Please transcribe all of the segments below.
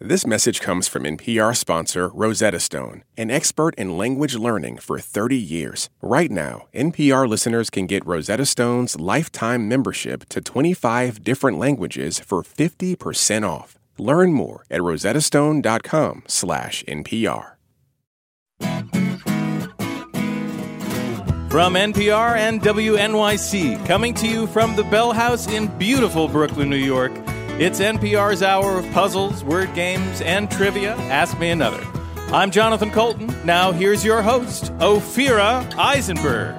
This message comes from NPR sponsor Rosetta Stone, an expert in language learning for 30 years. Right now, NPR listeners can get Rosetta Stone's lifetime membership to 25 different languages for 50% off. Learn more at rosettastone.com/NPR. From NPR and WNYC, coming to you from the Bell House in beautiful Brooklyn, New York, it's NPR's hour of puzzles, word games, and trivia. Ask Me Another. I'm Jonathan Colton. Now here's your host, Ophira Eisenberg.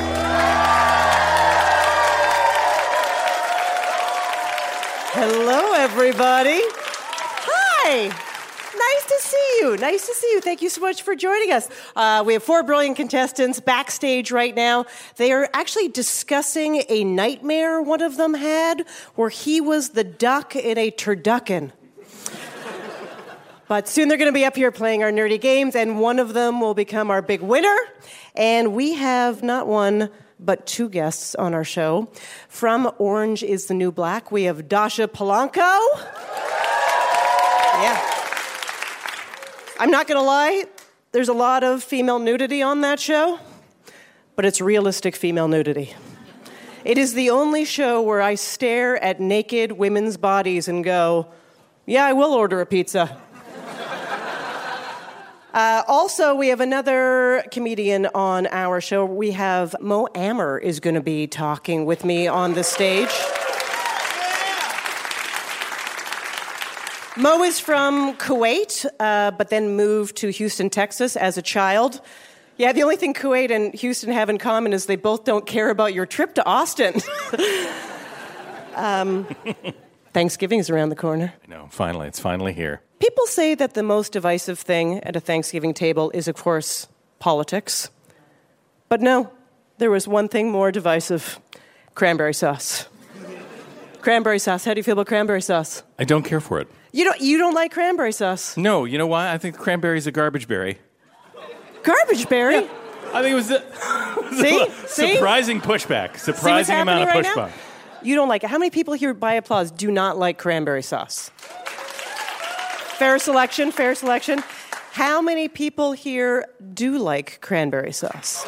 Hello, everybody. Hi. Nice to see you. Nice to see you. Thank you so much for joining us. We have 4 brilliant contestants backstage right now. They are actually discussing a nightmare one of them had where he was the duck in a turducken. But soon they're going to be up here playing our nerdy games, and one of them will become our big winner. And we have not one, but 2 guests on our show. From Orange is the New Black, we have Dasha Polanco. Yeah. I'm not going to lie, there's a lot of female nudity on that show, but it's realistic female nudity. It is the only show where I stare at naked women's bodies and go, yeah, I will order a pizza. Also, we have another comedian on our show. We have Mo Amer is going to be talking with me on the stage. Mo is from Kuwait, but then moved to Houston, Texas as a child. Yeah, the only thing Kuwait and Houston have in common is they both don't care about your trip to Austin. Thanksgiving's around the corner. I know, finally, it's finally here. People say that the most divisive thing at a Thanksgiving table is, of course, politics. But no, there was one thing more divisive: cranberry sauce. Cranberry sauce. How do you feel about cranberry sauce? I don't care for it. You don't like cranberry sauce? No, you know why? I think cranberry's a garbage berry. Garbage berry? Yeah. I think it was a surprising pushback. Surprising amount of pushback. Right, you don't like it. How many people here by applause do not like cranberry sauce? Fair selection, fair selection. How many people here do like cranberry sauce?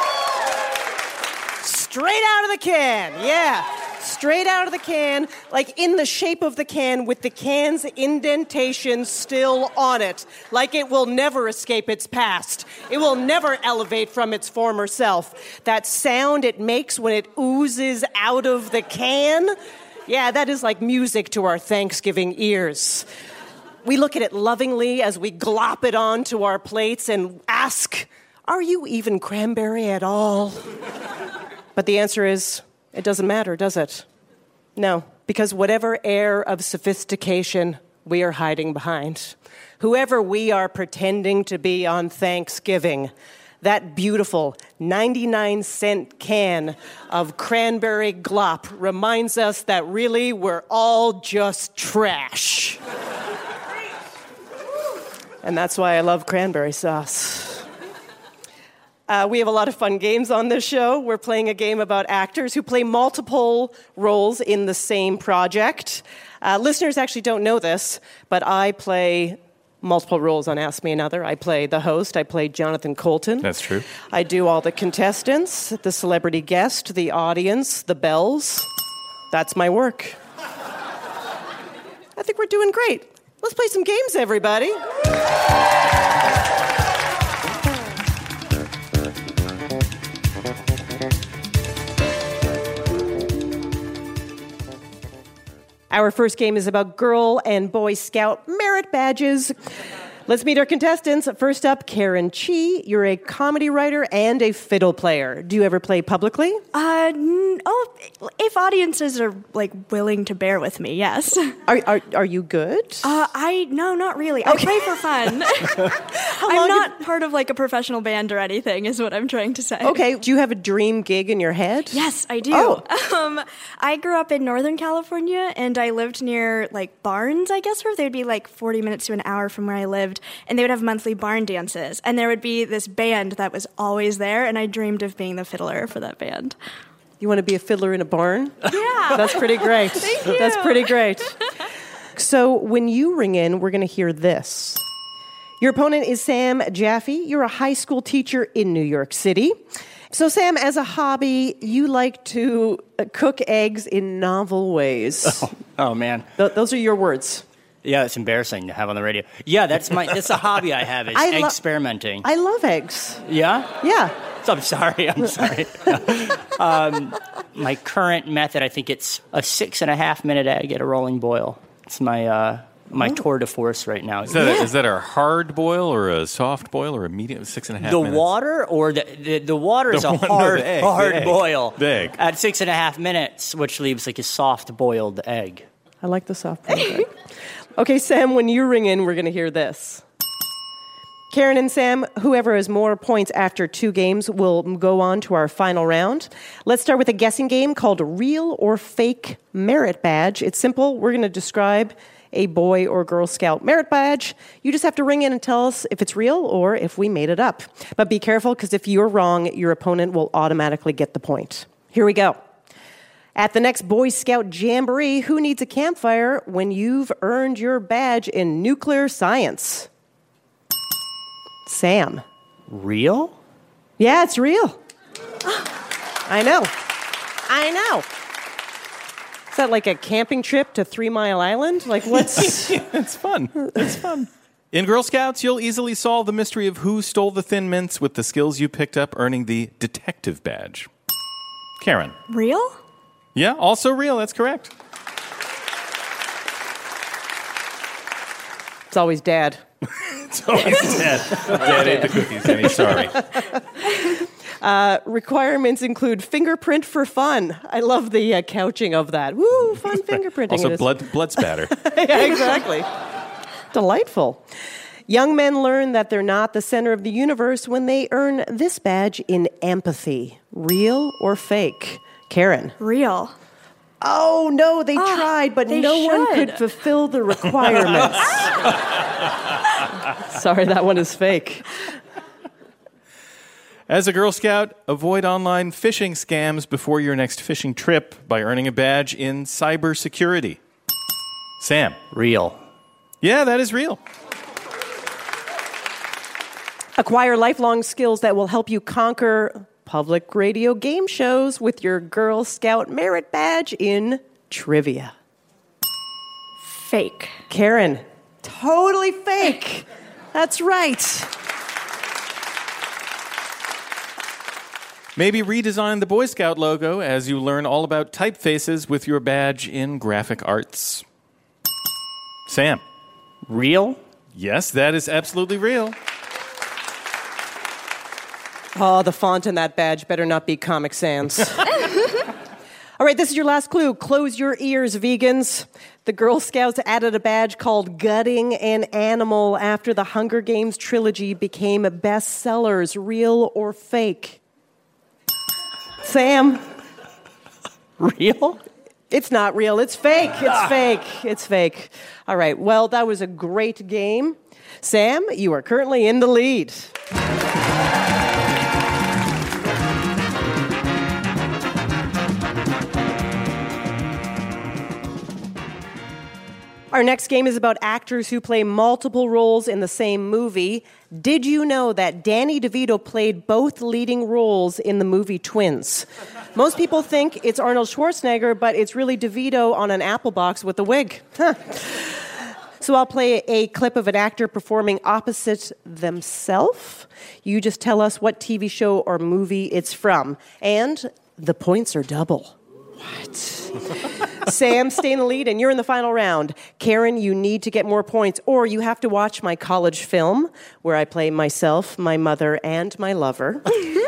Straight out of the can, yeah. Straight out of the can, like in the shape of the can with the can's indentation still on it. Like it will never escape its past. It will never elevate from its former self. That sound it makes when it oozes out of the can, yeah, that is like music to our Thanksgiving ears. We look at it lovingly as we glop it onto our plates and ask, are you even cranberry at all? But the answer is, it doesn't matter, does it? No, because whatever air of sophistication we are hiding behind, whoever we are pretending to be on Thanksgiving, that beautiful 99-cent can of cranberry glop reminds us that really we're all just trash. And that's why I love cranberry sauce. We have a lot of fun games on this show. We're playing a game about actors who play multiple roles in the same project. Listeners actually don't know this, but I play multiple roles on Ask Me Another. I play the host. I play Jonathan Colton. That's true. I do all the contestants, the celebrity guest, the audience, the bells. That's my work. I think we're doing great. Let's play some games, everybody. Our first game is about Girl and Boy Scout merit badges. Let's meet our contestants. First up, Karen Chi. You're a comedy writer and a fiddle player. Do you ever play publicly? If audiences are willing to bear with me, yes. Are you good? No, not really. Okay. I play for fun. I'm not part of a professional band or anything, is what I'm trying to say. Okay. Do you have a dream gig in your head? Yes, I do. Oh. I grew up in Northern California, and I lived near barns, I guess, where they'd be 40 minutes to an hour from where I lived, and they would have monthly barn dances, and there would be this band that was always there, and I dreamed of being the fiddler for that band. You want to be a fiddler in a barn? Yeah. That's pretty great. Thank you. That's pretty great. So when you ring in, we're going to hear this. Your opponent is Sam Jaffe. You're a high school teacher in New York City. So, Sam, as a hobby, you like to cook eggs in novel ways. Oh man. Those are your words. Yeah, it's embarrassing to have on the radio. Yeah, that's a hobby I have, is experimenting. I love eggs. Yeah? Yeah. So I'm sorry. My current method, I think it's a 6.5-minute egg at a rolling boil. It's my tour de force right now. Is that a hard boil or a soft boil or a medium 6.5 minutes? The water or the water is a hard boil. The egg. At 6.5 minutes, which leaves like a soft boiled egg. I like the soft boiled egg. Okay, Sam, when you ring in, we're going to hear this. Karen and Sam, whoever has more points after 2 games will go on to our final round. Let's start with a guessing game called Real or Fake Merit Badge. It's simple. We're going to describe a Boy or Girl Scout merit badge. You just have to ring in and tell us if it's real or if we made it up. But be careful, because if you're wrong, your opponent will automatically get the point. Here we go. At the next Boy Scout Jamboree, who needs a campfire when you've earned your badge in nuclear science? Sam. Real? Yeah, it's real. I know. Is that like a camping trip to 3 Mile Island? Like, what's... It's fun. It's fun. In Girl Scouts, you'll easily solve the mystery of who stole the Thin Mints with the skills you picked up earning the detective badge. Karen. Real? Yeah, also real. That's correct. It's always Dad. It's always Dad. Dad ate the cookies, and he's sorry. Requirements include fingerprint for fun. I love the couching of that. Woo, fun fingerprinting. Also, it is. blood spatter. Yeah, exactly. Delightful. Young men learn that they're not the center of the universe when they earn this badge in empathy. Real or fake? Karen. Real. Oh, no, they tried, but no one could fulfill the requirements. Sorry, that one is fake. As a Girl Scout, avoid online phishing scams before your next fishing trip by earning a badge in cybersecurity. Sam. Real. Yeah, that is real. Acquire lifelong skills that will help you conquer public radio game shows with your Girl Scout merit badge in trivia. Fake. Karen. Totally fake. That's right. Maybe redesign the Boy Scout logo as you learn all about typefaces with your badge in graphic arts. Sam. Real? Yes, that is absolutely real. Oh, the font in that badge better not be Comic Sans. All right, this is your last clue. Close your ears, vegans. The Girl Scouts added a badge called Gutting an Animal after the Hunger Games trilogy became bestsellers. Real or fake? Sam. Real? It's not real. It's fake. It's fake. It's fake. All right. Well, that was a great game. Sam, you are currently in the lead. Our next game is about actors who play multiple roles in the same movie. Did you know that Danny DeVito played both leading roles in the movie Twins? Most people think it's Arnold Schwarzenegger, but it's really DeVito on an apple box with a wig. So I'll play a clip of an actor performing opposite themselves. You just tell us what TV show or movie it's from. And the points are double. What? Sam, stay in the lead, and you're in the final round. Karen, you need to get more points, or you have to watch my college film where I play myself, my mother, and my lover.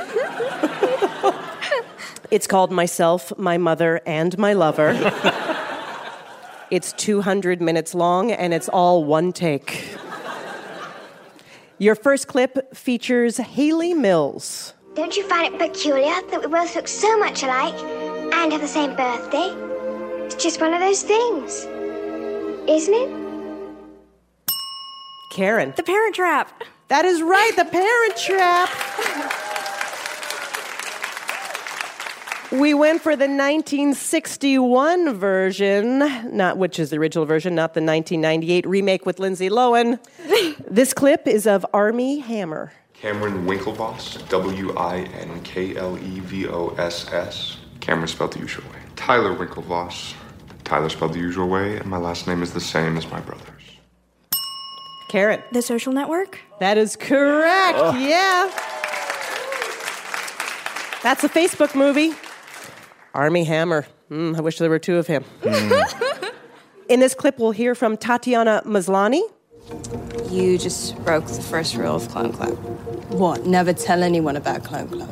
It's called Myself, My Mother, and My Lover. It's 200 minutes long, and it's all one take. Your first clip features Hayley Mills. Don't you find it peculiar that we both look so much alike and have the same birthday? It's just one of those things, isn't it? Karen. The Parent Trap. That is right, The Parent Trap. We went for the 1961 version, which is the original version, not the 1998 remake with Lindsay Lohan. This clip is of Armie Hammer. Cameron Winklevoss, Winklevoss. Cameron spelled the usual way. Tyler Winklevoss. Tyler spelled the usual way, and my last name is the same as my brother's. Karen. The Social Network? That is correct, yeah. That's a Facebook movie. Armie Hammer. I wish there were two of him. In this clip, we'll hear from Tatiana Maslany. You just broke the first rule of Clone Club. What? Never tell anyone about Clone Club.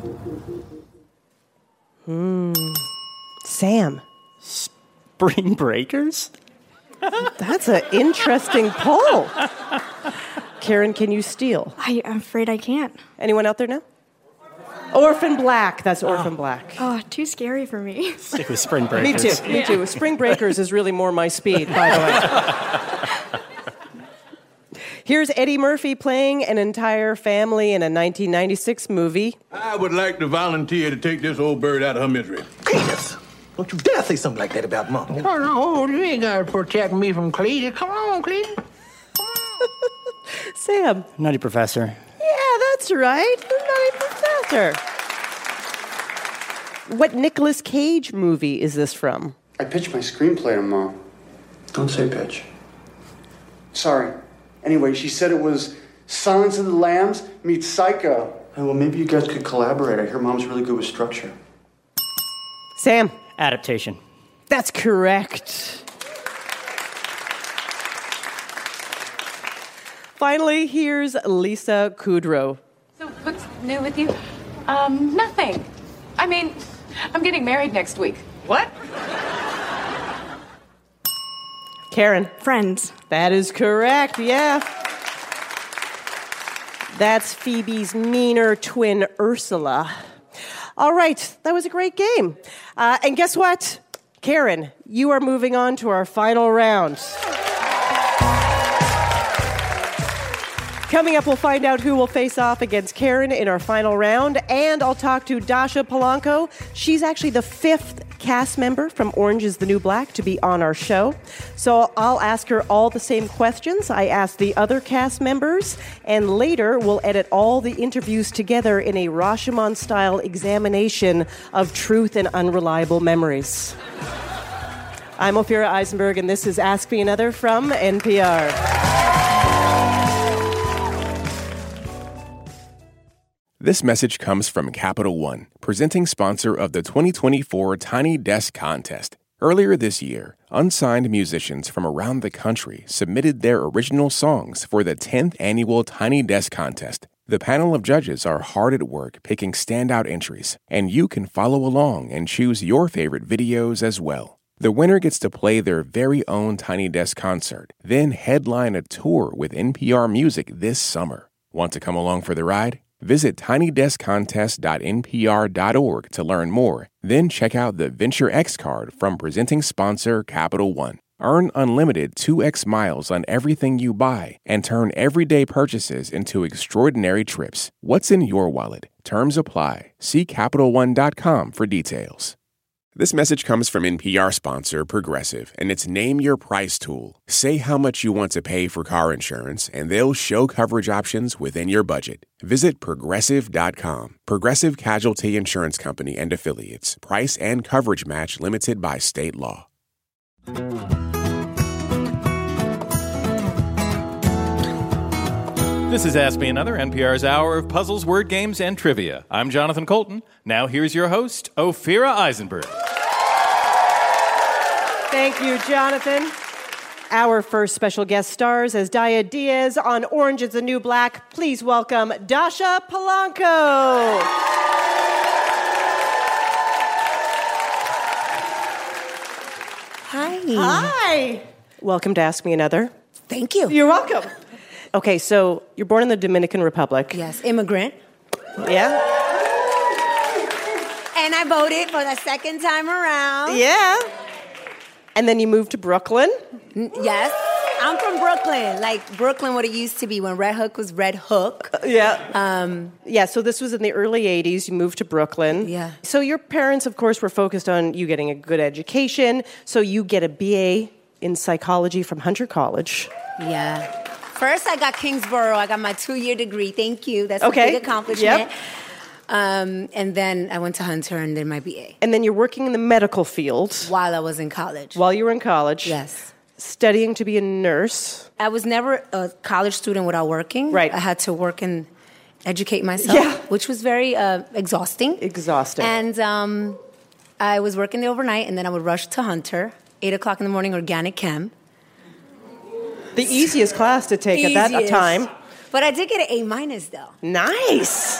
Sam. Spring Breakers? That's an interesting poll. Karen, can you steal? I'm afraid I can't. Anyone out there now? Orphan Black. That's Orphan Black. Oh, too scary for me. Stick with Spring Breakers. Me too. Spring Breakers is really more my speed, by the way. Here's Eddie Murphy playing an entire family in a 1996 movie. I would like to volunteer to take this old bird out of her misery. Cletus, don't you dare say something like that about Mom. Oh, no, you ain't got to protect me from Cletus. Come on, Cletus. Sam. Nutty Professor. Yeah, that's right. The Nutty Professor. What Nicolas Cage movie is this from? I pitched my screenplay to Mom. Don't say pitch. Sorry. Anyway, she said it was Silence of the Lambs meets Psycho. Hey, well, maybe you guys could collaborate. I hear Mom's really good with structure. Sam. Adaptation. That's correct. Finally, here's Lisa Kudrow. So what's new with you? Nothing. I mean, I'm getting married next week. What? Karen. Friends. That is correct, yeah. That's Phoebe's meaner twin, Ursula. All right, that was a great game. And guess what? Karen, you are moving on to our final round. Coming up, we'll find out who will face off against Karen in our final round, and I'll talk to Dasha Polanco. She's actually the 5th cast member from Orange is the New Black to be on our show. So I'll ask her all the same questions I asked the other cast members, and later we'll edit all the interviews together in a Rashomon-style examination of truth and unreliable memories. I'm Ophira Eisenberg, and this is Ask Me Another from NPR. This message comes from Capital One, presenting sponsor of the 2024 Tiny Desk Contest. Earlier this year, unsigned musicians from around the country submitted their original songs for the 10th annual Tiny Desk Contest. The panel of judges are hard at work picking standout entries, and you can follow along and choose your favorite videos as well. The winner gets to play their very own Tiny Desk concert, then headline a tour with NPR Music this summer. Want to come along for the ride? Visit tinydeskcontest.npr.org to learn more. Then check out the Venture X card from presenting sponsor Capital One. Earn unlimited 2x miles on everything you buy and turn everyday purchases into extraordinary trips. What's in your wallet? Terms apply. See CapitalOne.com for details. This message comes from NPR sponsor Progressive and its Name Your Price tool. Say how much you want to pay for car insurance, and they'll show coverage options within your budget. Visit Progressive.com. Progressive Casualty Insurance Company and Affiliates. Price and coverage match limited by state law. This is Ask Me Another, NPR's hour of puzzles, word games, and trivia. I'm Jonathan Colton. Now here's your host, Ophira Eisenberg. Thank you, Jonathan. Our first special guest stars as Daya Diaz on Orange is the New Black. Please welcome Dasha Polanco. Hi. Hi. Welcome to Ask Me Another. Thank you. You're welcome. Okay, so you're born in the Dominican Republic. Yes, immigrant. Yeah? And I voted for the second time around. Yeah. And then you moved to Brooklyn. Yes. I'm from Brooklyn. Like Brooklyn, what it used to be when Red Hook was Red Hook. Yeah, so this was in the early 80s. You moved to Brooklyn. Yeah. So your parents, of course, were focused on you getting a good education. So you get a BA in psychology from Hunter College. Yeah. First, I got Kingsborough. I got my 2-year degree. Thank you. That's a big accomplishment. Yep. And then I went to Hunter and did my BA. And then you're working in the medical field. While I was in college. While you were in college. Yes. Studying to be a nurse. I was never a college student without working. Right. I had to work and educate myself, which was very exhausting. And I was working there overnight, and then I would rush to Hunter, 8 o'clock in the morning, organic chem. The easiest class to take at that time. But I did get an A- though. Nice.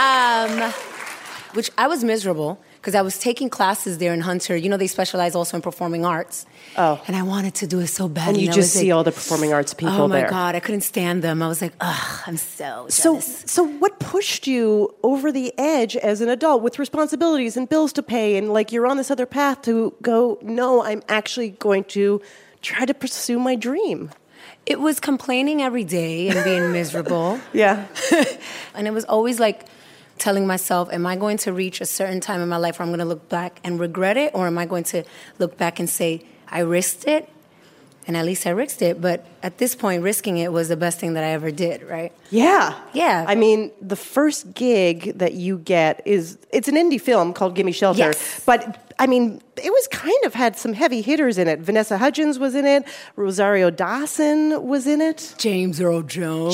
Which I was miserable because I was taking classes there in Hunter. You know, they specialize also in performing arts. Oh. And I wanted to do it so bad. And you just see all the performing arts people there. Oh, my God. I couldn't stand them. I was like, ugh, I'm so jealous. So what pushed you over the edge as an adult with responsibilities and bills to pay and, like, you're on this other path to go, no, I'm actually going to try to pursue my dream? It was complaining every day and being miserable. Yeah. And it was always like telling myself, am I going to reach a certain time in my life where I'm going to look back and regret it? Or am I going to look back and say, I risked it? And at least I risked it. But at this point, risking it was the best thing that I ever did, right? Yeah. Yeah. I mean, the first gig that you get it's an indie film called Gimme Shelter. Yes. But, I mean, it was kind of had some heavy hitters in it. Vanessa Hudgens was in it. Rosario Dawson was in it. James Earl Jones.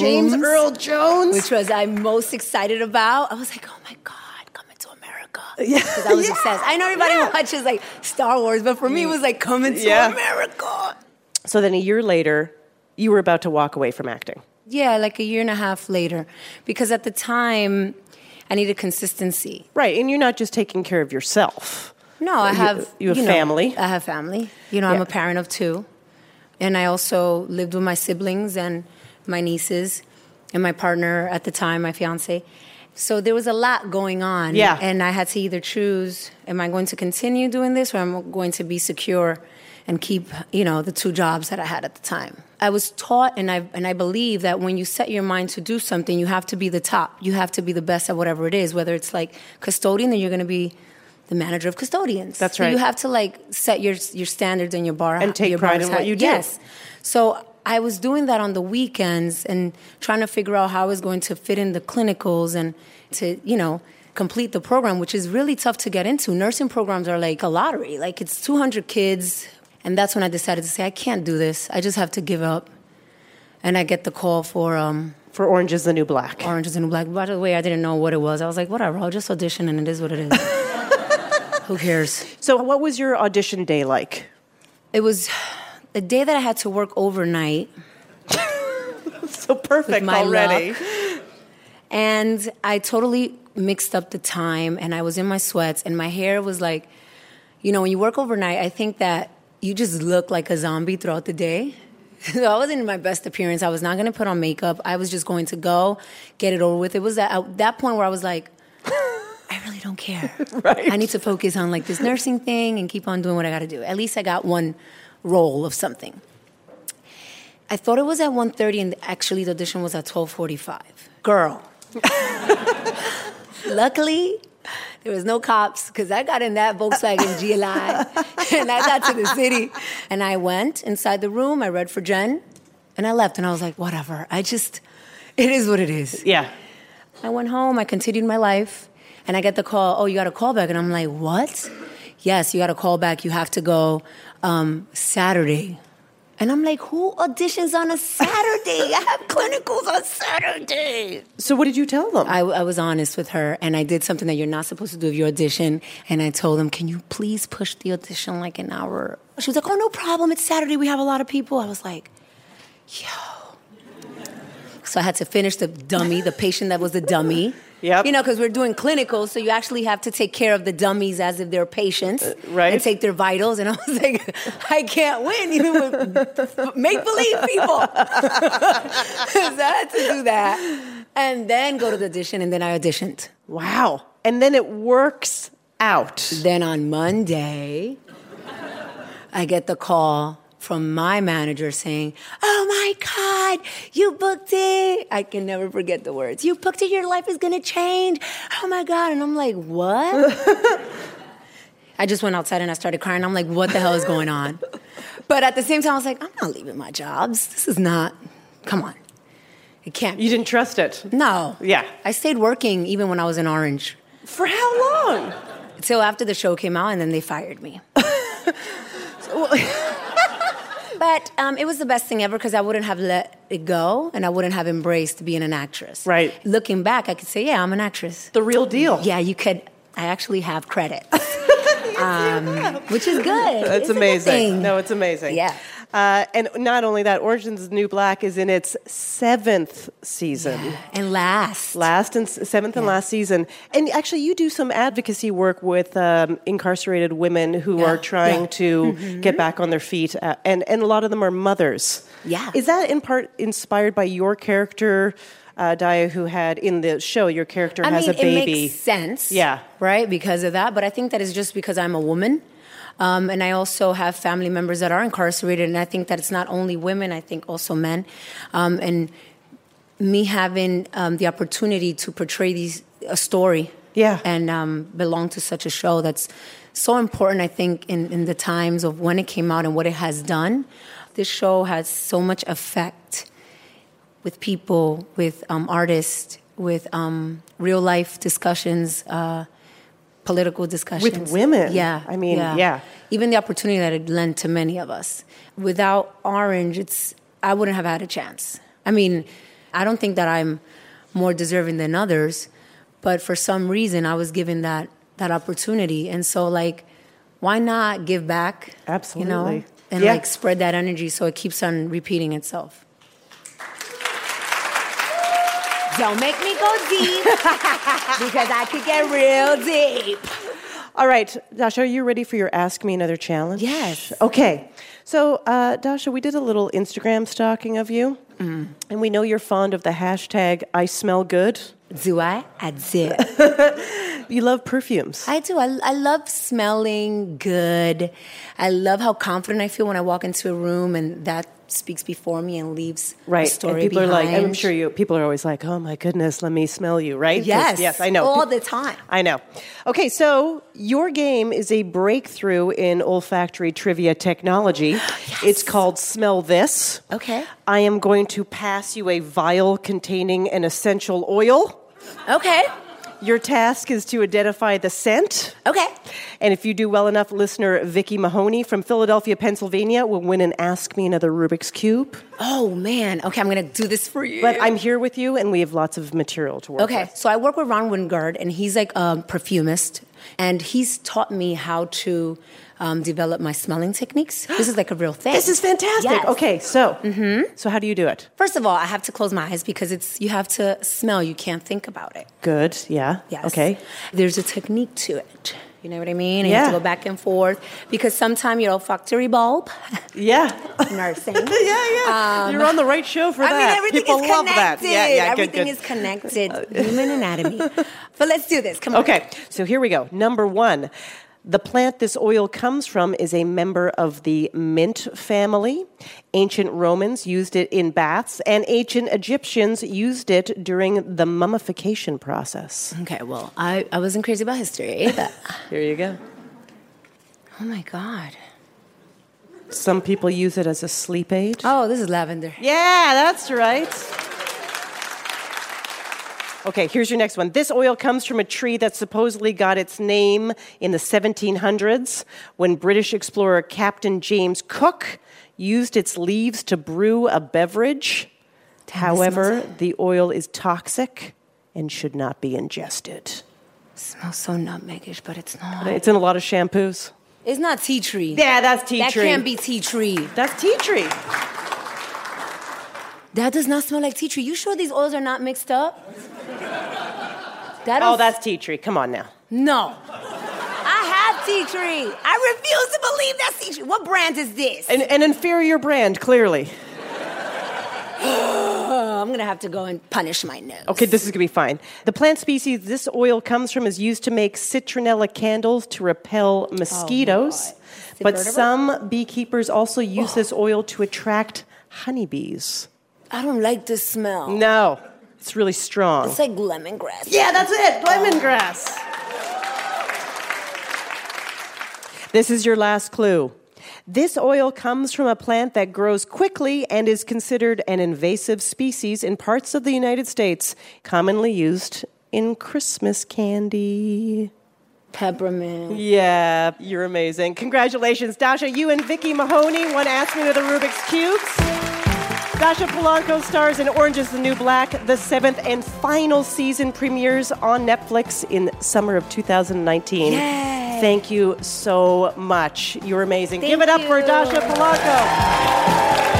Which was I'm most excited about. I was like, oh my God, Coming to America. Yeah. Because I was obsessed. I know everybody watches like Star Wars, but for me it was like Coming to America. So then a year later, you were about to walk away from acting. Yeah, like a year and a half later. Because at the time, I needed consistency. Right, and you're not just taking care of yourself. No, I have... You have family. I have family. You know, I'm a parent of 2. And I also lived with my siblings and my nieces and my partner at the time, my fiancé. So there was a lot going on. Yeah. And I had to either choose, am I going to continue doing this or am I going to be secure and keep, you know, the 2 jobs that I had at the time. I was taught, and I believe that when you set your mind to do something, you have to be the top. You have to be the best at whatever it is. Whether it's like custodian, then you're going to be the manager of custodians. That's so right. you have to like set your standards and your bar. And take pride in what you do. Yes. So I was doing that on the weekends and trying to figure out how I was going to fit in the clinicals and to, you know, complete the program, which is really tough to get into. Nursing programs are like a lottery. Like it's 200 kids. And that's when I decided to say, I can't do this. I just have to give up. And I get the call for Orange is the New Black. Orange is the New Black. By the way, I didn't know what it was. I was like, whatever, I'll just audition and it is what it is. Who cares? So what was your audition day like? It was a day that I had to work overnight. So perfect already. Luck. And I totally mixed up the time and I was in my sweats and my hair was like, you know, when you work overnight, I think that you just look like a zombie throughout the day. So I wasn't in my best appearance. I was not going to put on makeup. I was just going to go, get it over with. It was at that point where I was like, I really don't care. Right. I need to focus on like this nursing thing and keep on doing what I got to do. At least I got one role of something. I thought it was at 1:30 and actually the audition was at 12:45. Girl. Luckily, there was no cops because I got in that Volkswagen GLI and I got to the city. And I went inside the room, I read for Jen, and I left. And I was like, whatever. It is what it is. Yeah. I went home, I continued my life, and I get the call, oh, you got a call back. And I'm like, what? Yes, you got a call back. You have to go Saturday. And I'm like, who auditions on a Saturday? I have clinicals on Saturday. So what did you tell them? I was honest with her, and I did something that you're not supposed to do with your audition. And I told them, can you please push the audition like an hour? She was like, oh, no problem. It's Saturday. We have a lot of people. I was like, yo. So I had to finish the dummy, the patient that was the dummy. Yep. You know, because we're doing clinicals, so you actually have to take care of the dummies as if they're patients. Right. And take their vitals. And I was like, I can't win even with make-believe people. So I had to do that. And then go to the audition, and then I auditioned. Wow. And then it works out. Then on Monday, I get the call from my manager saying, "Oh my God, you booked it." I can never forget the words. "You booked it, your life is gonna change. Oh my God." And I'm like, what? I just went outside and I started crying. I'm like, what the hell is going on? But at the same time, I was like, I'm not leaving my jobs. This is not, come on. It can't. You didn't trust it? No. Yeah. I stayed working even when I was in Orange. For how long? Until after the show came out, and then they fired me. But it was the best thing ever because I wouldn't have let it go and I wouldn't have embraced being an actress. Right. Looking back, I could say, yeah, I'm an actress. The real deal. Yeah, you could. I actually have credit. Which is good. It's amazing. No, it's amazing. Yeah. And not only that, Orange is the New Black is in its 7th season. Yeah. And last. Seventh and last season. And actually, you do some advocacy work with incarcerated women who are trying to get back on their feet. And a lot of them are mothers. Yeah. Is that in part inspired by your character, Daya, who had in the show, your character has a baby? It makes sense. Yeah. Right? Because of that. But I think that is just because I'm a woman. And I also have family members that are incarcerated, and I think that it's not only women, I think also men. And me having the opportunity to portray a story and belong to such a show that's so important, I think, in the times of when it came out and what it has done. This show has so much effect with people, with artists, with real-life discussions, political discussions. With women. Yeah. I mean, yeah. Even the opportunity that it lent to many of us. Without Orange, I wouldn't have had a chance. I mean, I don't think that I'm more deserving than others, but for some reason I was given that opportunity. And so, like, why not give back? Absolutely. You know? And, like, spread that energy so it keeps on repeating itself. Don't make me go deep because I could get real deep. All right, Dasha, are you ready for your Ask Me Another challenge? Yes. Okay. So, Dasha, we did a little Instagram stalking of you, and we know you're fond of the hashtag I smell good. Do I? I do. You love perfumes. I do. I love smelling good. I love how confident I feel when I walk into a room and that speaks before me and leaves a story and people behind. are like, I'm sure people are always like, oh my goodness, let me smell you, right? Yes. Yes, I know. All the time. I know. Okay, so your game is a breakthrough in olfactory trivia technology. Yes. It's called Smell This. Okay. I am going to pass you a vial containing an essential oil. Okay. Your task is to identify the scent. Okay. And if you do well enough, listener Vicky Mahoney from Philadelphia, Pennsylvania will win an Ask Me Another Rubik's Cube. Oh, man. Okay, I'm going to do this for you. But I'm here with you, and we have lots of material to work with. Okay, so I work with Ron Wingard, and he's like a perfumist. And he's taught me how to develop my smelling techniques. This is like a real thing. This is fantastic. Yes. Okay, so how do you do it? First of all, I have to close my eyes because you have to smell. You can't think about it. Good, yeah. Yes. Okay. There's a technique to it. You know what I mean? And you have to go back and forth because sometimes your olfactory bulb. Yeah. Nursing. yeah. You're on the right show for that. I mean, everything People is love connected. that. Yeah, everything good. is connected. Human anatomy. But let's do this. Come on. Okay, so here we go. Number 1. The plant this oil comes from is a member of the mint family. Ancient Romans used it in baths, and ancient Egyptians used it during the mummification process. Okay, well, I wasn't crazy about history, but here you go. Oh, my God. Some people use it as a sleep aid. Oh, this is lavender. Yeah, that's right. Okay, here's your next one. This oil comes from a tree that supposedly got its name in the 1700s when British explorer Captain James Cook used its leaves to brew a beverage. However, the oil is toxic and should not be ingested. It smells so nutmegish, but it's not. It's in a lot of shampoos. It's not tea tree. Yeah, that's tea tree. That can't be tea tree. That's tea tree. That does not smell like tea tree. You sure these oils are not mixed up? That's tea tree. Come on now. No. I have tea tree. I refuse to believe that's tea tree. What brand is this? An inferior brand, clearly. I'm going to have to go and punish my nose. Okay, this is going to be fine. The plant species this oil comes from is used to make citronella candles to repel mosquitoes. But some beekeepers also use this oil to attract honeybees. I don't like the smell. No, it's really strong. It's like lemongrass. Yeah, that's it, lemongrass. This is your last clue. This oil comes from a plant that grows quickly and is considered an invasive species in parts of the United States, commonly used in Christmas candy. Peppermint. Yeah, you're amazing. Congratulations, Dasha. You and Vicky Mahoney won Ask Me with the Rubik's Cubes. Dasha Polanco stars in Orange is the New Black. The 7th and final season premieres on Netflix in summer of 2019. Yay. Thank you so much. You're amazing. Thank Give it up you. for Dasha Polanco.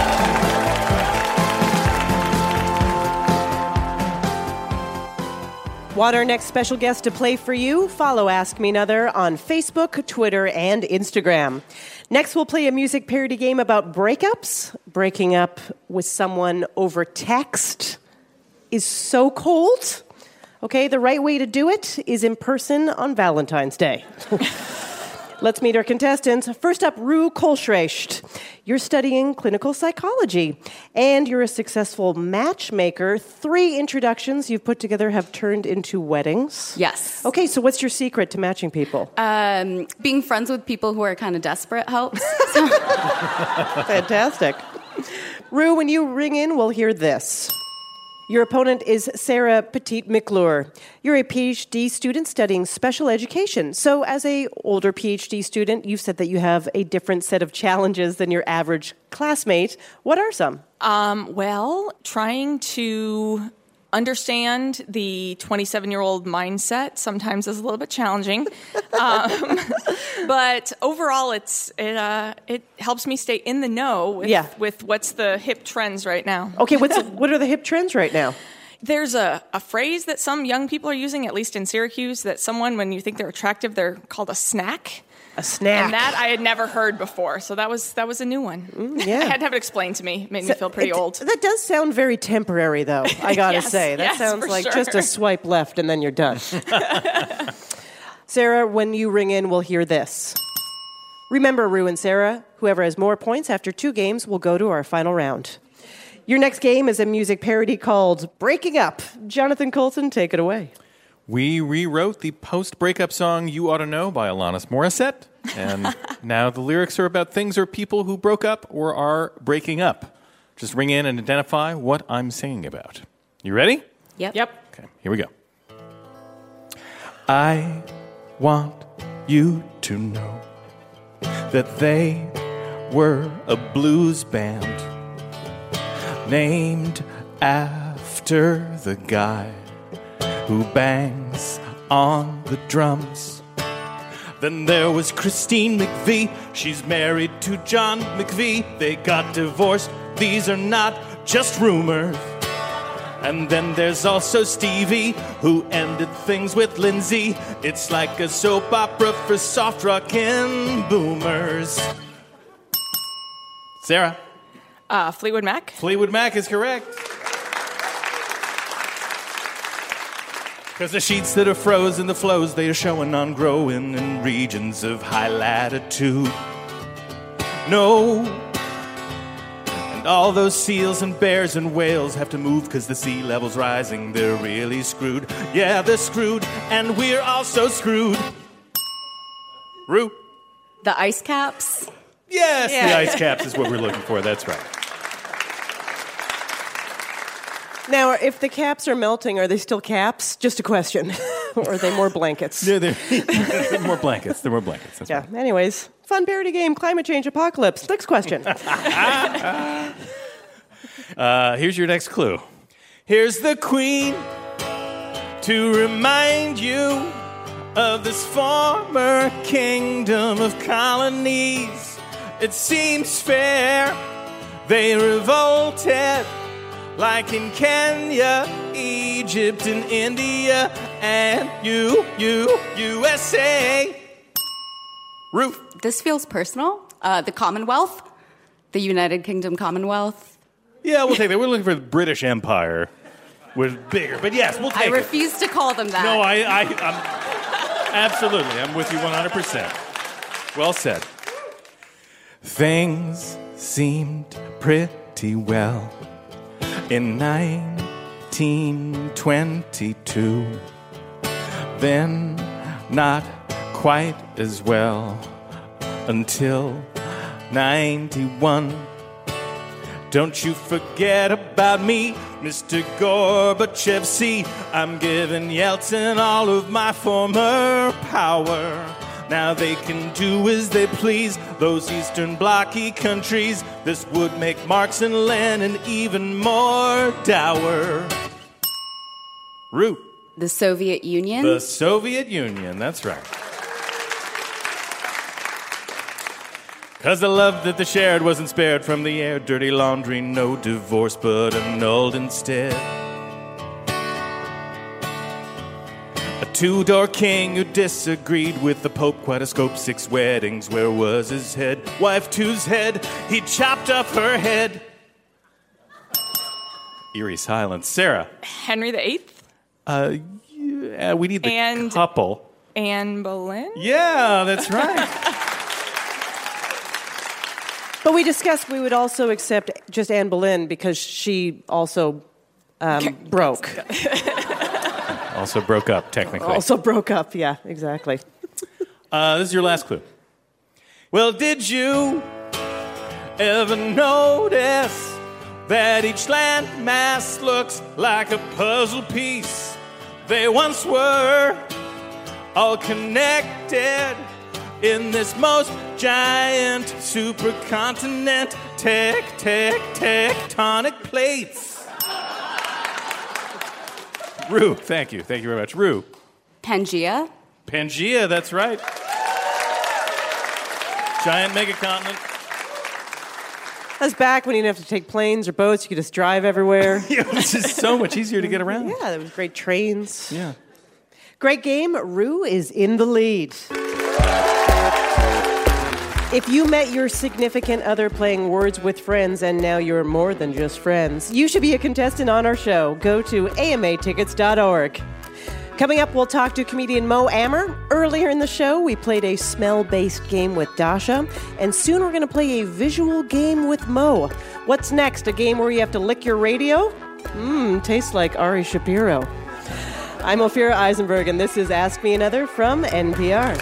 Want our next special guest to play for you? Follow Ask Me Another on Facebook, Twitter, and Instagram. Next, we'll play a music parody game about breakups. Breaking up with someone over text is so cold. Okay, the right way to do it is in person on Valentine's Day. Let's meet our contestants. First up, Rue Kolschrecht. You're studying clinical psychology, and you're a successful matchmaker. 3 introductions you've put together have turned into weddings. Yes. Okay, so what's your secret to matching people? Being friends with people who are kind of desperate helps. Fantastic. Rue, when you ring in, we'll hear this. Your opponent is Sarah Petit-McClure. You're a PhD student studying special education. So as an older PhD student, you've said that you have a different set of challenges than your average classmate. What are some? Well, trying to understand the 27-year-old mindset sometimes is a little bit challenging. But overall, it helps me stay in the know with what's the hip trends right now. Okay, what are the hip trends right now? There's a phrase that some young people are using, at least in Syracuse, that someone, when you think they're attractive, they're called a snack. A snack. And that I had never heard before, so that was a new one. Yeah. I had to have it explained to me. It made me feel pretty old. That does sound very temporary, though, I gotta say. That sounds like just a swipe left and then you're done. Sarah, when you ring in, we'll hear this. Remember, Rue and Sarah, whoever has more points after 2 games will go to our final round. Your next game is a music parody called Breaking Up. Jonathan Coulton, take it away. We rewrote the post-breakup song You Ought to Know by Alanis Morissette, and now the lyrics are about things or people who broke up or are breaking up. Just ring in and identify what I'm singing about. You ready? Yep. Okay, here we go. I want you to know that they were a blues band named after the guy who bangs on the drums. Then there was Christine McVie. She's married to John McVie. They got divorced. These are not just rumors. And then there's also Stevie, who ended things with Lindsay. It's like a soap opera for soft rockin' boomers. Sarah? Fleetwood Mac. Fleetwood Mac is correct. Because the sheets that are frozen, the flows they are showing on growing in regions of high latitude. No. And all those seals and bears and whales have to move because the sea level's rising. They're really screwed. Yeah, they're screwed. And we're also screwed. Rue? The ice caps. Yes, the ice caps is what we're looking for. That's right. Now, if the caps are melting, are they still caps? Just a question. Or are they more blankets? Yeah, they're more blankets. They're more blankets. That's right. Anyways, fun parody game, climate change apocalypse. Next question. Here's your next clue. Here's the queen to remind you of this former kingdom of colonies. It seems fair they revolted, like in Kenya, Egypt, and India, and USA. Ruth. This feels personal. The Commonwealth, the United Kingdom Commonwealth. Yeah, we'll take that. We're looking for the British Empire was bigger. But yes, we'll take it. I refuse to call them that. No, I'm absolutely. I'm with you 100%. Well said. Things seemed pretty well in 1922. Then not quite as well until 91. Don't you forget about me, Mr. Gorbachev. See, I'm giving Yeltsin all of my former power. Now they can do as they please, those Eastern Blocky countries. This would make Marx and Lenin even more dour. Root. The Soviet Union? The Soviet Union, that's right. Cause the love that they shared wasn't spared from the air. Dirty laundry, no divorce, but annulled instead. A two-door king who disagreed with the Pope. Quite a scope, 6 weddings, where was his head? Wife two's head, he chopped off her head. Eerie silence. Sarah. Henry VIII? Yeah, we need the couple. Anne Boleyn? Yeah, that's right. But we discussed we would also accept just Anne Boleyn because she also broke. Also broke up, technically. Also broke up, yeah, exactly. This is your last clue. Well, did you ever notice that each landmass looks like a puzzle piece? They once were all connected in this most giant supercontinent, tectonic plates. Rue, thank you. Thank you very much. Rue. Pangea? Pangea, that's right. Giant megacontinent. That's back when you didn't have to take planes or boats. You could just drive everywhere. It was just so much easier to get around. Yeah, there was great trains. Yeah. Great game. Rue is in the lead. If you met your significant other playing Words with Friends and now you're more than just friends, you should be a contestant on our show. Go to amatickets.org. Coming up, we'll talk to comedian Mo Amer. Earlier in the show, we played a smell-based game with Dasha, and soon we're going to play a visual game with Mo. What's next? A game where you have to lick your radio? Tastes like Ari Shapiro. I'm Ophira Eisenberg, and this is Ask Me Another from NPR.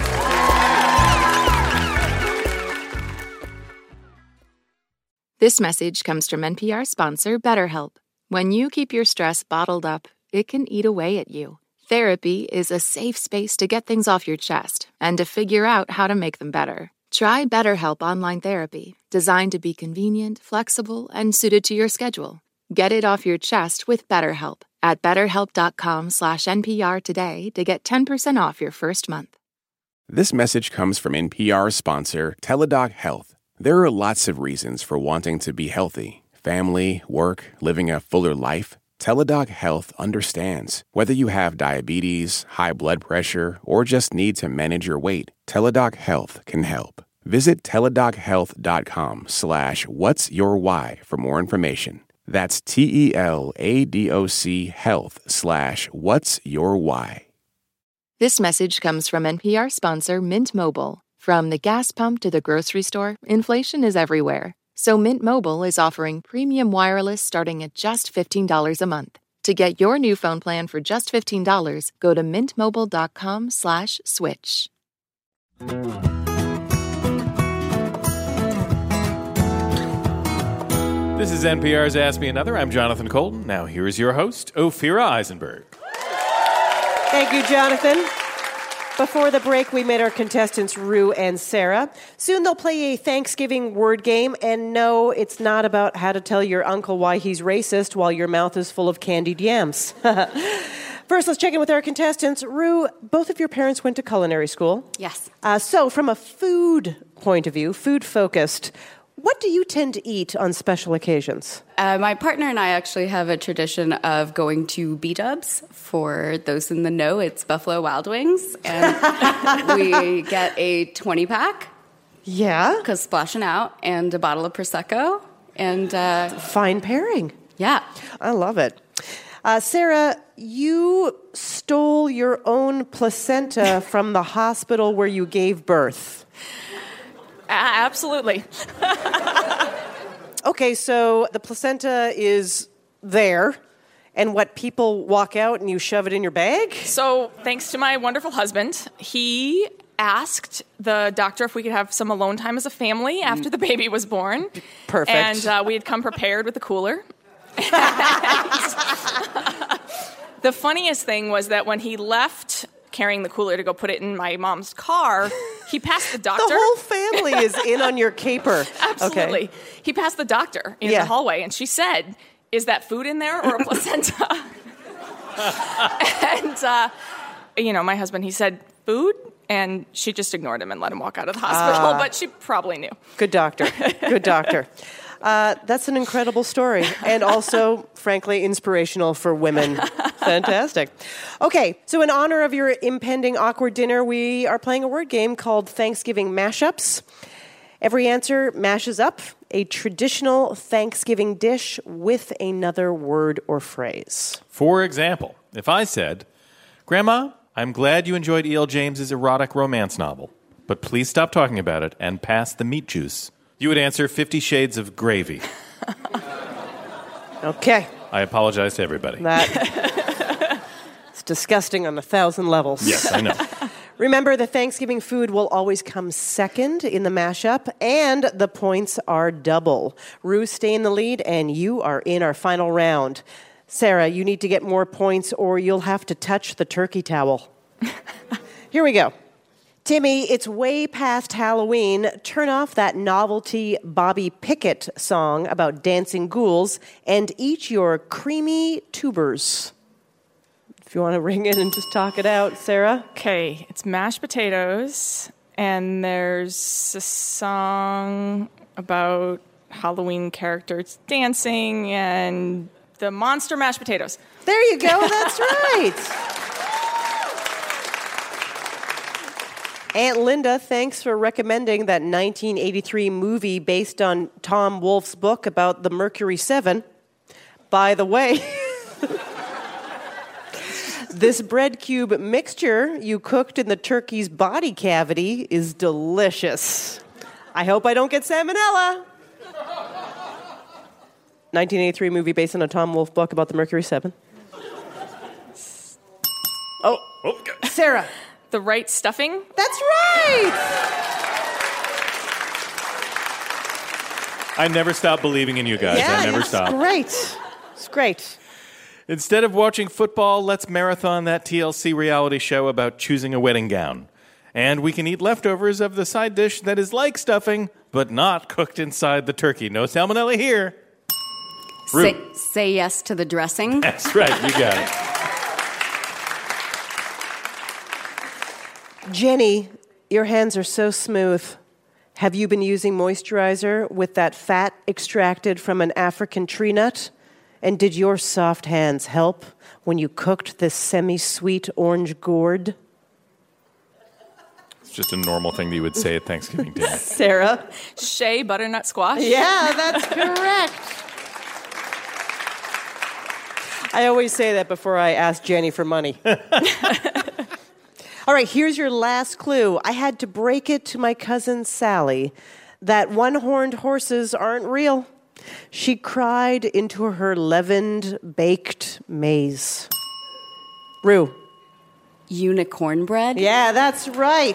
This message comes from NPR sponsor BetterHelp. When you keep your stress bottled up, it can eat away at you. Therapy is a safe space to get things off your chest and to figure out how to make them better. Try BetterHelp Online Therapy, designed to be convenient, flexible, and suited to your schedule. Get it off your chest with BetterHelp at BetterHelp.com/NPR today to get 10% off your first month. This message comes from NPR sponsor Teladoc Health. There are lots of reasons for wanting to be healthy. Family, work, living a fuller life. Teladoc Health understands. Whether you have diabetes, high blood pressure, or just need to manage your weight, Teladoc Health can help. Visit teladochealth.com/whatsyourwhy for more information. That's TELADOC health/whatsyourwhy. This message comes from NPR sponsor Mint Mobile. From the gas pump to the grocery store, inflation is everywhere. So Mint Mobile is offering premium wireless starting at just $15 a month. To get your new phone plan for just $15, go to mintmobile.com/switch. This is NPR's Ask Me Another. I'm Jonathan Colton. Now here is your host, Ophira Eisenberg. Thank you, Jonathan. Before the break, we met our contestants, Rue and Sarah. Soon they'll play a Thanksgiving word game, and no, it's not about how to tell your uncle why he's racist while your mouth is full of candied yams. First, let's check in with our contestants. Rue, both of your parents went to culinary school. Yes. So from a food point of view, food-focused, what do you tend to eat on special occasions? My partner and I actually have a tradition of going to B-Dubs. For those in the know, it's Buffalo Wild Wings. And we get a 20-pack. Yeah. Because splashing out, and a bottle of Prosecco. And fine pairing. Yeah. I love it. Sarah, you stole your own placenta from the hospital where you gave birth. Absolutely. Okay, so the placenta is there, and what, people walk out and you shove it in your bag? So thanks to my wonderful husband, he asked the doctor if we could have some alone time as a family after the baby was born. Perfect. And we had come prepared with a cooler. The funniest thing was that when he left carrying the cooler to go put it in my mom's car, he passed the doctor. The whole family is in on your caper. Absolutely. Okay. He passed the doctor in the hallway, and she said, "Is that food in there or a placenta?" And, my husband, he said, "Food?" And she just ignored him and let him walk out of the hospital, but she probably knew. Good doctor. Good doctor. That's an incredible story, and also, frankly, inspirational for women. Fantastic. Okay, so in honor of your impending awkward dinner, we are playing a word game called Thanksgiving Mashups. Every answer mashes up a traditional Thanksgiving dish with another word or phrase. For example, if I said, "Grandma, I'm glad you enjoyed E.L. James's erotic romance novel, but please stop talking about it and pass the meat juice," you would answer 50 Shades of Gravy. Okay. I apologize to everybody. It's disgusting on 1,000 levels. Yes, I know. Remember, the Thanksgiving food will always come second in the mashup, and the points are double. Rue, stay in the lead, and you are in our final round. Sarah, you need to get more points, or you'll have to touch the turkey towel. Here we go. Timmy, it's way past Halloween. Turn off that novelty Bobby Pickett song about dancing ghouls and eat your creamy tubers. If you want to ring in and just talk it out, Sarah. Okay, it's mashed potatoes, and there's a song about Halloween characters dancing and the monster mashed potatoes. There you go, that's right. Aunt Linda, thanks for recommending that 1983 movie based on Tom Wolfe's book about the Mercury 7. By the way, this bread cube mixture you cooked in the turkey's body cavity is delicious. I hope I don't get salmonella. 1983 movie based on a Tom Wolfe book about the Mercury 7. Oh, Sarah. The right stuffing? That's right! I never stop believing in you guys. Yeah, I never stop. It's great. Instead of watching football, let's marathon that TLC reality show about choosing a wedding gown. And we can eat leftovers of the side dish that is like stuffing, but not cooked inside the turkey. No salmonella here. Say yes to the dressing. That's right, you got it. Jenny, your hands are so smooth. Have you been using moisturizer with that fat extracted from an African tree nut? And did your soft hands help when you cooked this semi-sweet orange gourd? It's just a normal thing that you would say at Thanksgiving dinner. Sarah? Shea butternut squash? Yeah, that's correct. I always say that before I ask Jenny for money. All right, here's your last clue. I had to break it to my cousin Sally that one-horned horses aren't real. She cried into her leavened, baked maize. Rue. Unicorn bread? Yeah, that's right.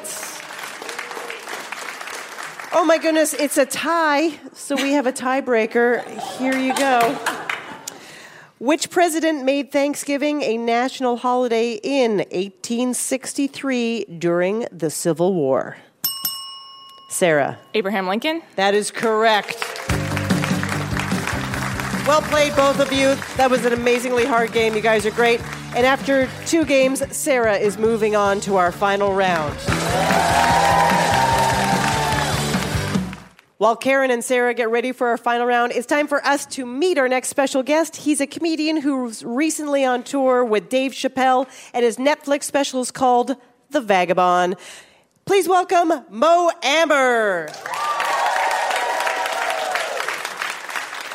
Oh my goodness, it's a tie, so we have a tiebreaker. Here you go. Which president made Thanksgiving a national holiday in 1863 during the Civil War? Sarah. Abraham Lincoln? That is correct. Well played, both of you. That was an amazingly hard game. You guys are great. And after 2 games, Sarah is moving on to our final round. While Karen and Sarah get ready for our final round, it's time for us to meet our next special guest. He's a comedian who's recently on tour with Dave Chappelle, and his Netflix special is called The Vagabond. Please welcome Mo Amber.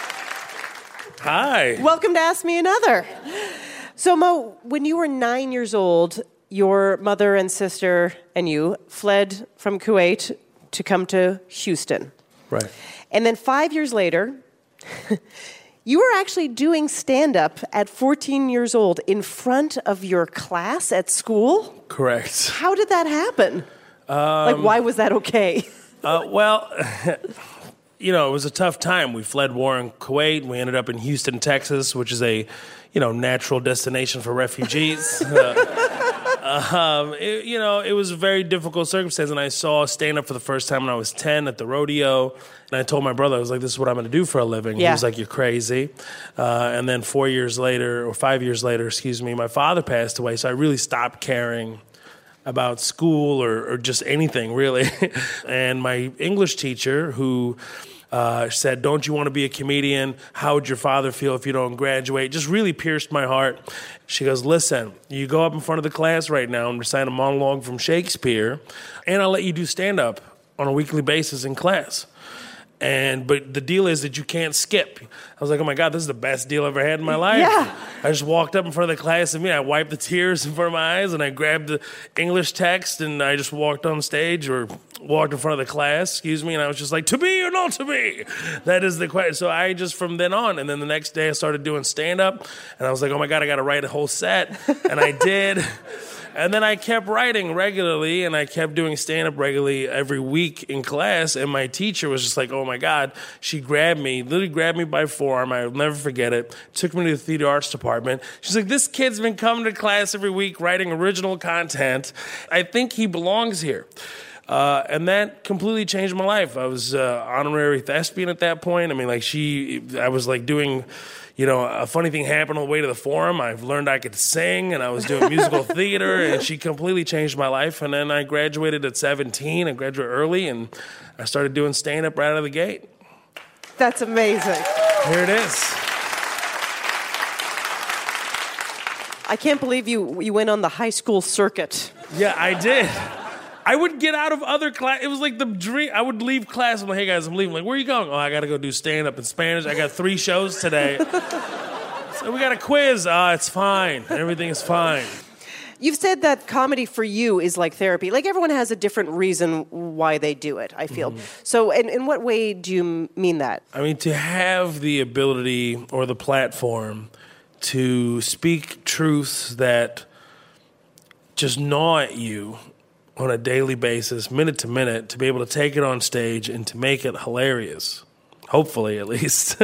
Hi. Welcome to Ask Me Another. So, Mo, when you were 9 years old, your mother and sister and you fled from Kuwait to come to Houston. Right. And then 5 years later, you were actually doing stand-up at 14 years old in front of your class at school? Correct. How did that happen? Why was that okay? Well, it was a tough time. We fled war in Kuwait. We ended up in Houston, Texas, which is a, natural destination for refugees. It was a very difficult circumstance, and I saw stand-up for the first time when I was 10 at the rodeo, and I told my brother, I was like, this is what I'm going to do for a living. Yeah. He was like, you're crazy. And then 5 years later, my father passed away, so I really stopped caring about school or just anything, really. And my English teacher, who said, don't you want to be a comedian? How would your father feel if you don't graduate? Just really pierced my heart. She goes, listen, you go up in front of the class right now and recite a monologue from Shakespeare, and I'll let you do stand-up on a weekly basis in class. But the deal is that you can't skip. I was like, oh my God, this is the best deal I've ever had in my life. Yeah. I just walked up in front of the class and I wiped the tears in front of my eyes and I grabbed the English text and I just walked on stage or walked in front of the class, and I was just like, to be or not to be? That is the question. So I just, from then on, and then the next day I started doing stand-up and I was like, oh my God, I got to write a whole set. And I did. And then I kept writing regularly, and I kept doing stand-up regularly every week in class, and my teacher was just like, oh, my God. She literally grabbed me by forearm. I'll never forget it. Took me to the theater arts department. She's like, this kid's been coming to class every week writing original content. I think he belongs here. And that completely changed my life. I was honorary thespian at that point. I was doing... a funny thing happened on the way to the forum. I've learned I could sing, and I was doing musical theater, and she completely changed my life. And then I graduated at 17. I graduated early, and I started doing stand-up right out of the gate. That's amazing. Here it is. I can't believe you went on the high school circuit. Yeah, I did. I would get out of other class. It was like the dream. I would leave class. I'm like, hey, guys, I'm leaving. Like, where are you going? Oh, I got to go do stand-up in Spanish. I got 3 shows today. So we got a quiz. It's fine. Everything is fine. You've said that comedy for you is like therapy. Like, everyone has a different reason why they do it, I feel. Mm-hmm. So in what way do you mean that? To have the ability or the platform to speak truths that just gnaw at you on a daily basis, minute to minute, to be able to take it on stage and to make it hilarious, hopefully at least,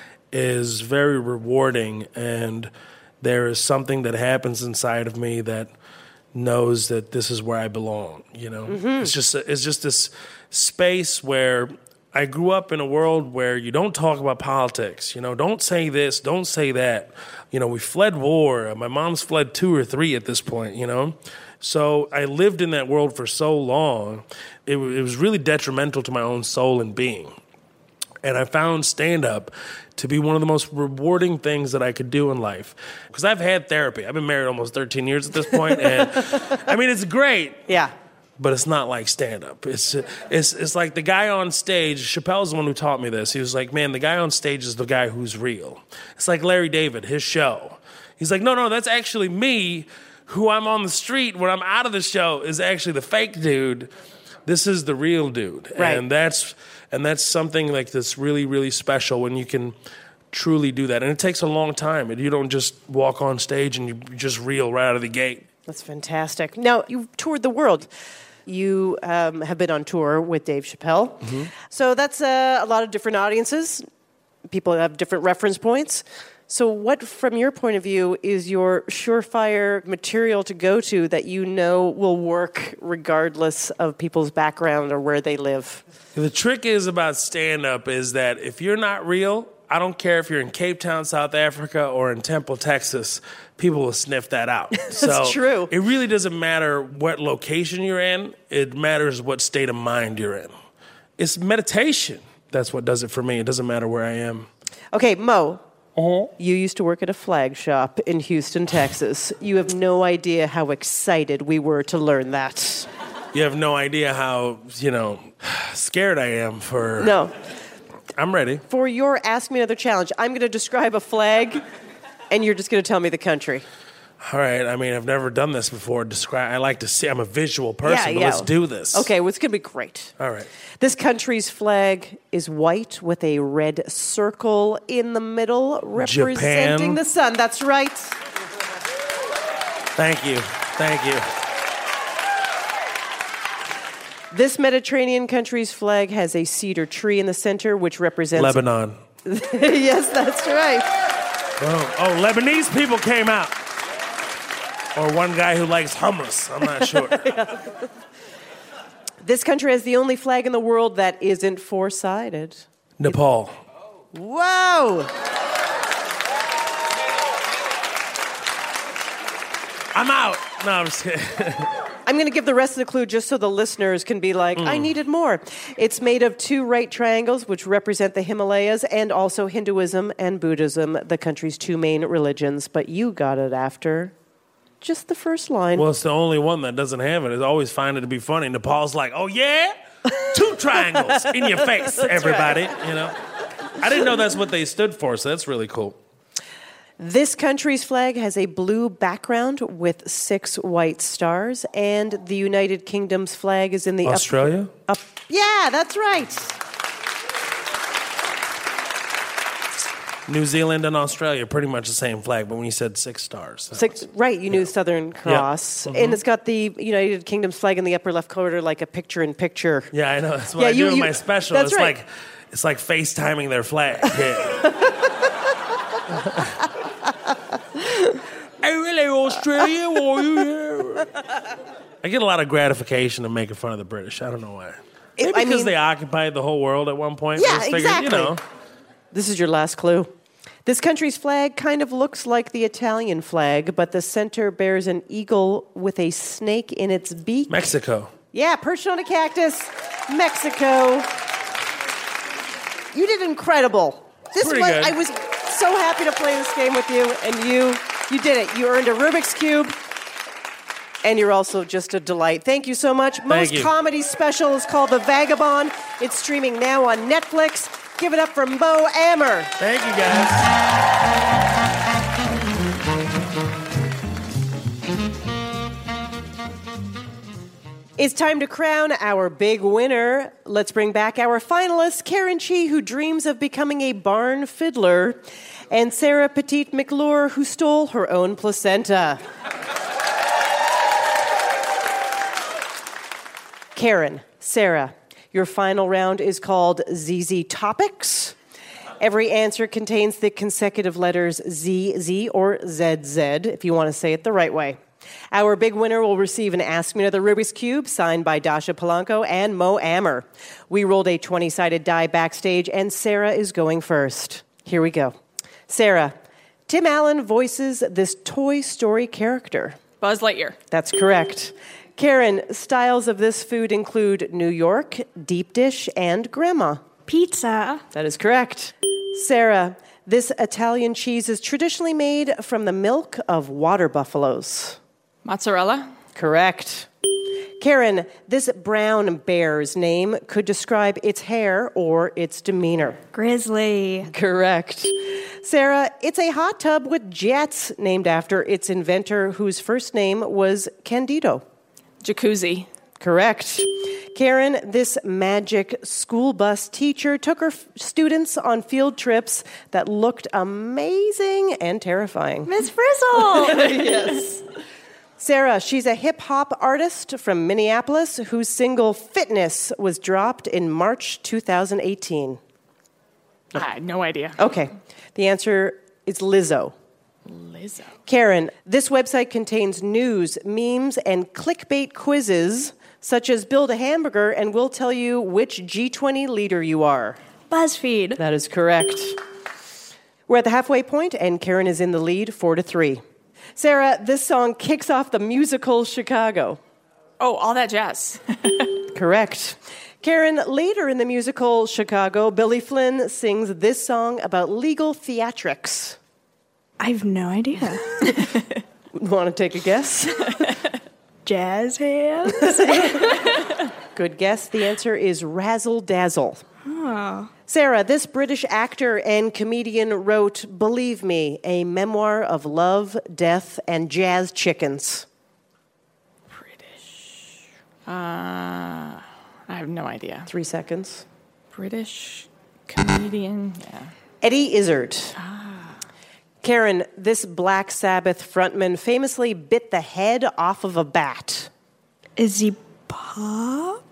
is very rewarding. And there is something that happens inside of me that knows that this is where I belong, Mm-hmm. It's just this space where I grew up in a world where you don't talk about politics, don't say this, don't say that. We fled war. My mom's fled 2 or 3 at this point, So I lived in that world for so long, it was really detrimental to my own soul and being. And I found stand-up to be one of the most rewarding things that I could do in life. Because I've had therapy. I've been married almost 13 years at this point. And it's great. Yeah. But it's not like stand-up. It's like the guy on stage. Chappelle's the one who taught me this. He was like, man, the guy on stage is the guy who's real. It's like Larry David, his show. He's like, no, that's actually me. Who I'm on the street when I'm out of the show is actually the fake dude. This is the real dude. Right. And that's something like that's really, really special when you can truly do that. And it takes a long time. You don't just walk on stage and you just reel right out of the gate. That's fantastic. Now, you've toured the world. You have been on tour with Dave Chappelle. Mm-hmm. So that's a lot of different audiences. People have different reference points. So what, from your point of view, is your surefire material to go to that will work regardless of people's background or where they live? The trick is about stand-up is that if you're not real, I don't care if you're in Cape Town, South Africa, or in Temple, Texas, people will sniff that out. That's true. It really doesn't matter what location you're in. It matters what state of mind you're in. It's meditation. That's what does it for me. It doesn't matter where I am. Okay, Mo. You used to work at a flag shop in Houston, Texas. You have no idea how excited we were to learn that. You have no idea how, scared I am for... No. I'm ready. For your Ask Me Another challenge, I'm going to describe a flag, and you're just going to tell me the country. All right. I mean, I've never done this before. I like to see. I'm a visual person, but let's do this. Okay, well, it's going to be great. All right. This country's flag is white with a red circle in the middle representing Japan. the sun. That's right. Thank you. Thank you. This Mediterranean country's flag has a cedar tree in the center, which represents... Lebanon. Yes, that's right. Oh, Lebanese people came out. Or one guy who likes hummus. I'm not sure. This country has the only flag in the world that isn't four-sided. Nepal. Whoa! I'm out. No, I'm just kidding. I'm going to give the rest of the clue just so the listeners can be like, I needed more. It's made of two right triangles, which represent the Himalayas, and also Hinduism and Buddhism, the country's two main religions. But you got it after just the first line. Well, it's the only one that doesn't have it. I always find it to be funny. Nepal's like, oh, yeah? Two triangles in your face, everybody. Right. You know, I didn't know that's what they stood for, so that's really cool. This country's flag has a blue background with 6 white stars, and the United Kingdom's flag is in the Australia? Yeah, that's right. New Zealand and Australia, pretty much the same flag, but when you said 6 stars. Right, you knew Southern Cross. Yeah. And it's got the United Kingdom's flag in the upper left corner, like a picture-in-picture. Yeah, I know. That's what I do in my special. That's right. It's like FaceTiming their flag. Yeah. Hey, hello, Australia. Are you here? I get a lot of gratification of making fun of the British. I don't know why. Maybe because they occupied the whole world at one point. Yeah, figured, exactly. You know. This is your last clue. This country's flag kind of looks like the Italian flag, but the center bears an eagle with a snake in its beak. Mexico. Yeah, perched on a cactus. Mexico. You did incredible. I was so happy to play this game with you, and you did it. You earned a Rubik's Cube, and you're also just a delight. Thank you so much. Most Comedy special is called The Vagabond. It's streaming now on Netflix. Give it up for Mo Amer. Thank you, guys. It's time to crown our big winner. Let's bring back our finalists, Karen Chee, who dreams of becoming a barn fiddler, and Sarah Petite McClure, who stole her own placenta. Karen, Sarah, your final round is called ZZ Topics. Every answer contains the consecutive letters ZZ or ZZ, if you want to say it the right way. Our big winner will receive an Ask Me Another Rubik's Cube signed by Dasha Polanco and Mo Amer. We rolled a 20-sided die backstage, and Sarah is going first. Here we go. Sarah, Tim Allen voices this Toy Story character. Buzz Lightyear. That's correct. Karen, styles of this food include New York, deep dish, and grandma. Pizza. That is correct. Sarah, this Italian cheese is traditionally made from the milk of water buffaloes. Mozzarella. Correct. Karen, this brown bear's name could describe its hair or its demeanor. Grizzly. Correct. Sarah, it's a hot tub with jets named after its inventor whose first name was Candido. Jacuzzi. Correct. Karen, this magic school bus teacher took her students on field trips that looked amazing and terrifying. Miss Frizzle! Yes. Sarah, she's a hip-hop artist from Minneapolis whose single Fitness was dropped in March 2018. I had no idea. Okay. The answer is Lizzo. Lizzo. Karen, this website contains news, memes, and clickbait quizzes, such as build a hamburger and we'll tell you which G20 leader you are. BuzzFeed. That is correct. We're at the halfway point, and Karen is in the lead 4-3. Sarah, this song kicks off the musical Chicago. Oh, All That Jazz. Correct. Karen, later in the musical Chicago, Billy Flynn sings this song about legal theatrics. I have no idea. Want to take a guess? Jazz hands? Good guess. The answer is Razzle Dazzle. Oh. Sarah, this British actor and comedian wrote Believe Me, a memoir of love, death, and jazz chickens. I have no idea. 3 seconds. British comedian. Yeah. Eddie Izzard. Karen, this Black Sabbath frontman famously bit the head off of a bat. Izzy Pop?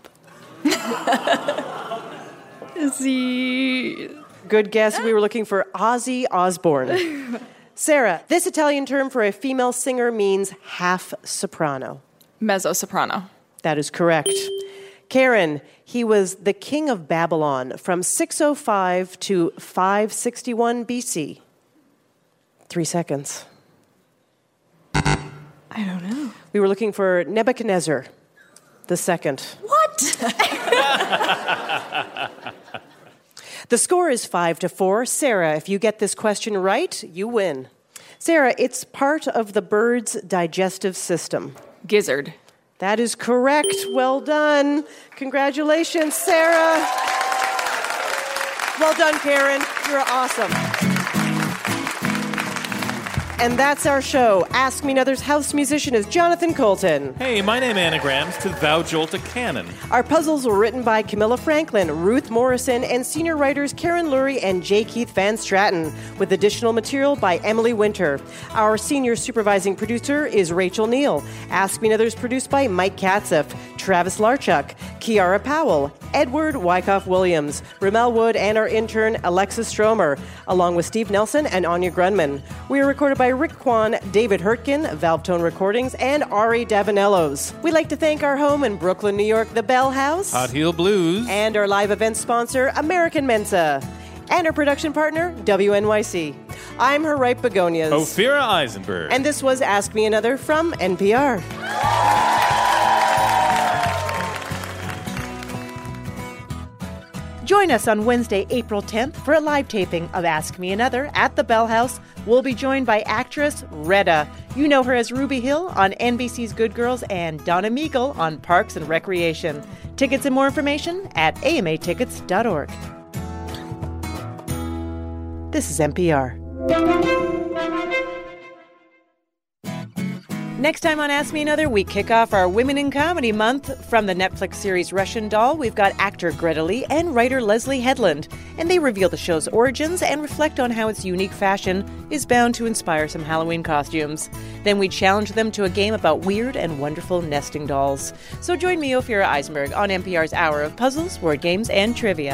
Is he... Good guess. We were looking for Ozzy Osbourne. Sarah, this Italian term for a female singer means half soprano. Mezzo-soprano. That is correct. Karen, he was the king of Babylon from 605 to 561 BC. 3 seconds. I don't know. We were looking for Nebuchadnezzar the second. What? The score is 5-4. Sarah, if you get this question right, you win. Sarah, it's part of the bird's digestive system. Gizzard. That is correct. Well done. Congratulations, Sarah. Well done, Karen. You're awesome. And that's our show. Ask Me Another's house musician is Jonathan Colton. Hey, my name anagrams to Thou Jolt a Cannon. Our puzzles were written by Camilla Franklin, Ruth Morrison, and senior writers Karen Lurie and J. Keith Van Stratton, with additional material by Emily Winter. Our senior supervising producer is Rachel Neal. Ask Me Another's produced by Mike Katzeff, Travis Larchuk, Kiara Powell, Edward Wyckoff Williams, Ramel Wood, and our intern Alexis Stromer, along with Steve Nelson and Anya Grunman. We are recorded by Rick Kwan, David Hurtgen, Valvetone Recordings, and Ari Davanellos. We'd like to thank our home in Brooklyn, New York, the Bell House, Hot Heel Blues, and our live event sponsor, American Mensa, and our production partner, WNYC. I'm her right begonias. Ophira Eisenberg. And this was Ask Me Another from NPR. Join us on Wednesday, April 10th for a live taping of Ask Me Another at the Bell House. We'll be joined by actress Retta. You know her as Ruby Hill on NBC's Good Girls and Donna Meagle on Parks and Recreation. Tickets and more information at amatickets.org. This is NPR. Next time on Ask Me Another, we kick off our Women in Comedy Month. From the Netflix series Russian Doll, we've got actor Greta Lee and writer Leslie Headland. And they reveal the show's origins and reflect on how its unique fashion is bound to inspire some Halloween costumes. Then we challenge them to a game about weird and wonderful nesting dolls. So join me, Ophira Eisenberg, on NPR's Hour of Puzzles, Word Games, and Trivia.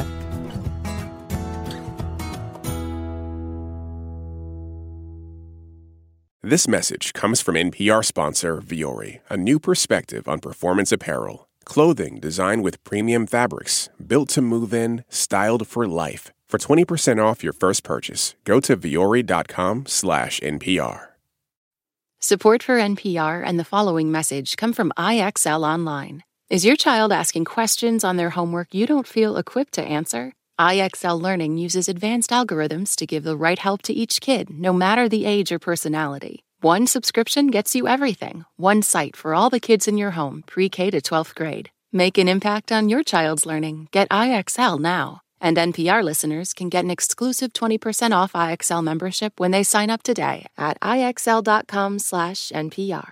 This message comes from NPR sponsor Vuori, a new perspective on performance apparel. Clothing designed with premium fabrics, built to move in, styled for life. For 20% off your first purchase, go to vuori.com/NPR. Support for NPR and the following message come from IXL Online. Is your child asking questions on their homework you don't feel equipped to answer? IXL Learning uses advanced algorithms to give the right help to each kid, no matter the age or personality. One subscription gets you everything. One site for all the kids in your home, pre-K to 12th grade. Make an impact on your child's learning. Get IXL now. And NPR listeners can get an exclusive 20% off IXL membership when they sign up today at IXL.com/NPR.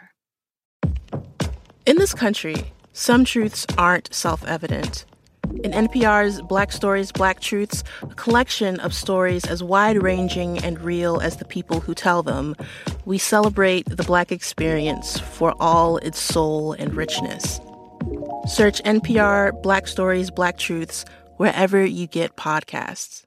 In this country, some truths aren't self-evident. In NPR's Black Stories, Black Truths, a collection of stories as wide-ranging and real as the people who tell them, we celebrate the Black experience for all its soul and richness. Search NPR Black Stories, Black Truths wherever you get podcasts.